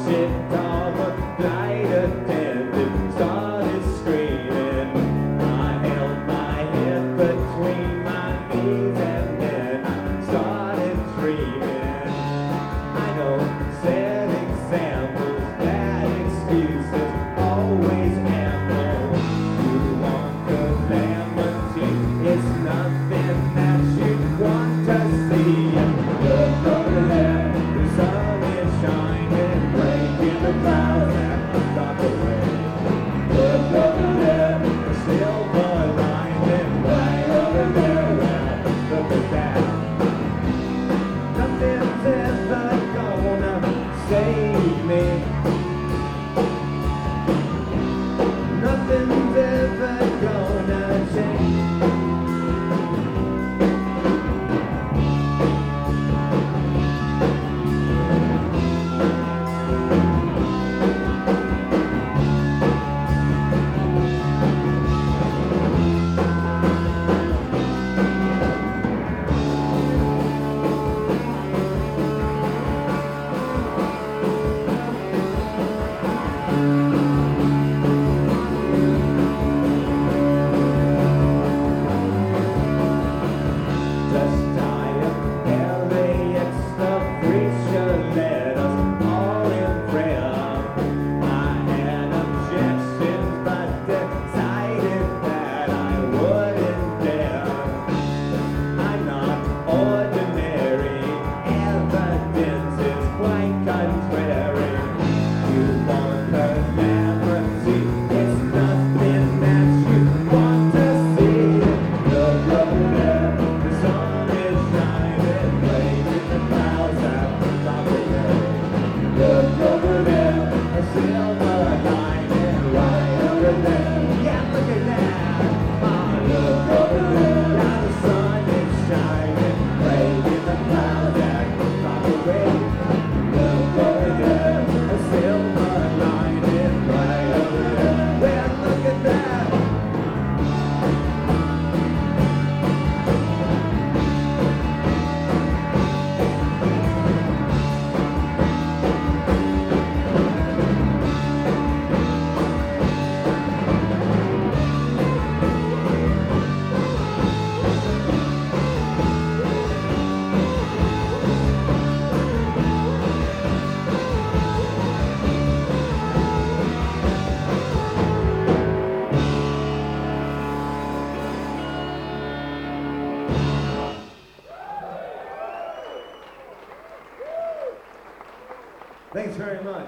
Thanks very much.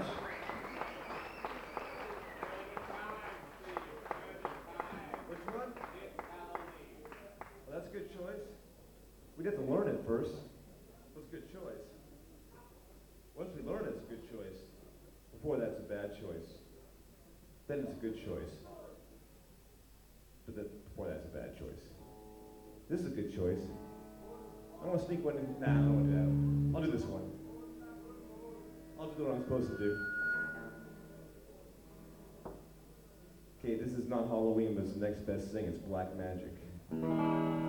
Which one? Well, that's a good choice. We'd have to learn it first. What's a good choice? Once we learn it's a good choice. Before that's a bad choice. Then it's a good choice. But then before that's a bad choice. This is a good choice. I want to sneak one in. Nah, I don't want to do that one. I'll do this one. I'll do what I'm supposed to do. Okay, this is not Halloween, but it's the next best thing. It's Black Magic.